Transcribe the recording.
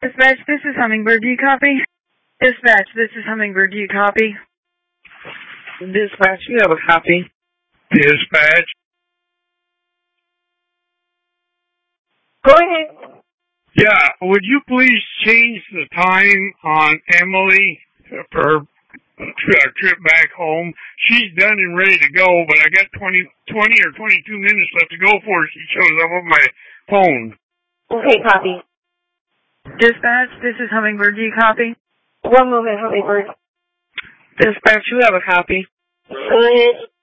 Dispatch, this is Hummingbird. Do you copy? Dispatch, this is Hummingbird. Do you copy? Dispatch, you have a copy. Dispatch. Go ahead. Yeah, would you please change the time on Emily for her trip back home? She's done and ready to go, but I got 20 or 22 minutes left to go before she shows up on my phone. Okay, copy. Dispatch, this is Hummingbird. Do you copy? One moment, Hummingbird. Dispatch, you have a copy. Go ahead.